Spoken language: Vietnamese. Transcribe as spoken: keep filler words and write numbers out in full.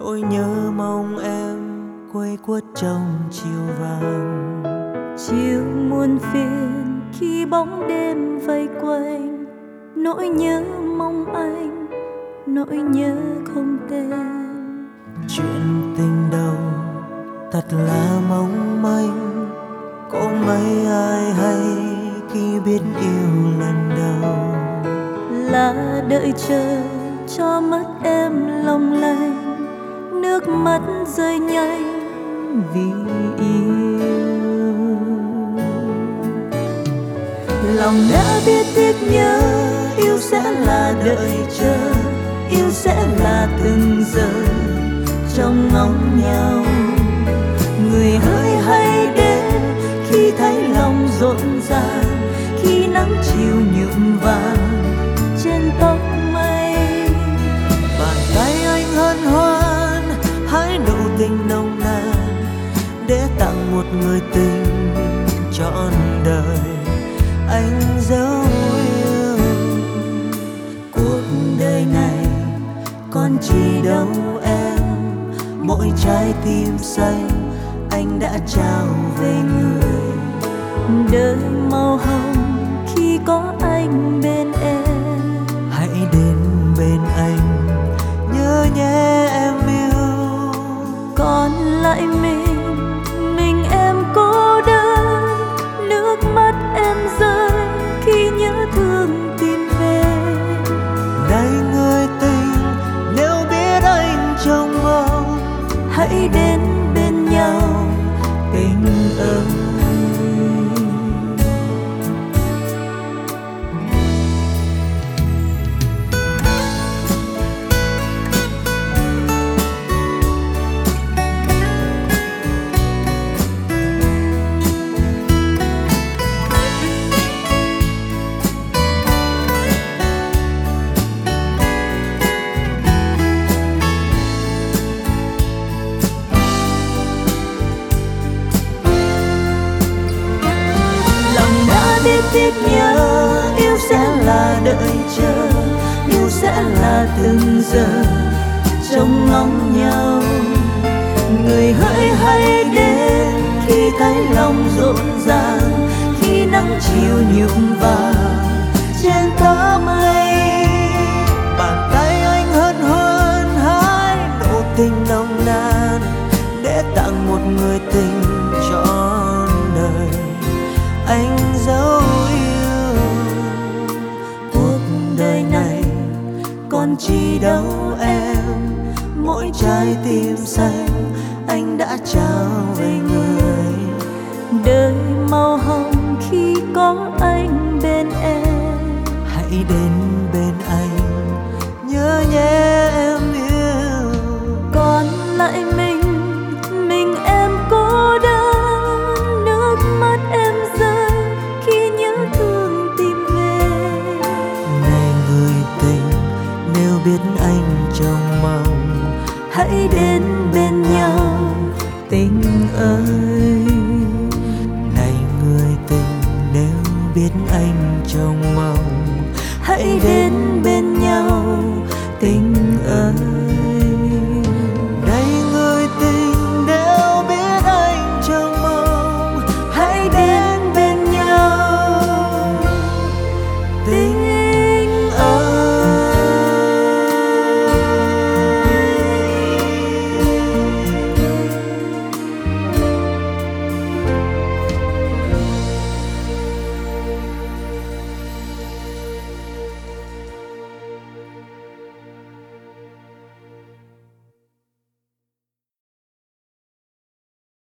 nỗi nhớ mong em quay quất trong chiều vàng. Chiều muôn phiền khi bóng đêm vây quanh, nỗi nhớ mong anh, nỗi nhớ không tên. Chuyện tình đầu thật là mong manh, có mấy ai hay khi biết yêu lần đầu. Là đợi chờ cho mất em long lanh, nước mắt rơi nhanh vì yêu. Lòng đã biết tiếc nhớ, yêu sẽ là đợi chờ, yêu sẽ là từng giờ trong ngóng nhau. Người hỡi hay đến khi thấy lòng rộn ràng, khi nắng chiều nhuộm vàng trên tóc mây. Bàn tay anh hân hoan hái nụ tình nồng nàn, để tặng một người tình trọn đời. Anh dấu yêu cuộc đời này còn chi đâu em, mỗi trái tim xanh anh đã trao về người. Đời màu hồng khi có anh bên em, hãy đến bên anh nhớ nhé em yêu. còn lại mình mình em cô đơn, nước mắt em rơi khi nhớ thương tìm về. Này người tình, nếu biết anh trong mong, hãy đến bên nhau tình ơi. Tiếc nhớ, yêu sẽ là đợi chờ, yêu sẽ là từng giờ trong ngóng nhau. Người hỡi hay đến khi thấy lòng rộn ràng, khi nắng chiều nhuộm vàng trên tấm mây. Bàn tay anh hân hoan hái nụ tình nồng nàn, để tặng một người tình trọn đời. Anh dấu yêu cuộc đời này còn chi đâu em, mỗi trái tim xanh anh đã trao về người. Đời màu hồng khi có anh bên em, hãy đến bên anh nhớ nhé em yêu. còn lại mình mình em cô đơn, nước mắt em rơi khi nhớ thương tìm về. Này người tình, nếu biết anh trong mong, hãy đến bên nhau tình ơi.